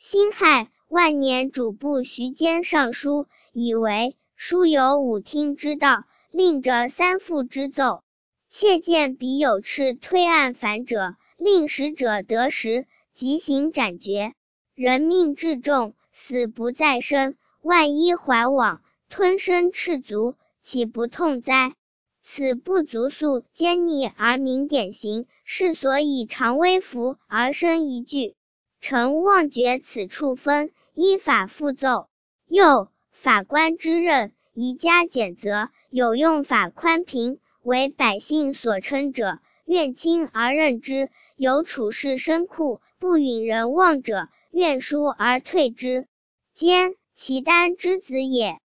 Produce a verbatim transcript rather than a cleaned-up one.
辛亥，万年主簿徐坚上书，以为书有五听之道，令者三复之奏。切见彼有斥推案反者，令使者得实，即行斩决。人命至重，死不在身，万一怀往，吞身赤足，岂不痛哉？此不足诉奸逆而明典刑，是所以常微服而生一句。臣妄决此处分，依法复奏。又法官之任，宜加减责，有用法宽平，为百姓所称者，愿轻而任之；有处事深酷，不允人望者，愿疏而退之。坚，契丹之子也。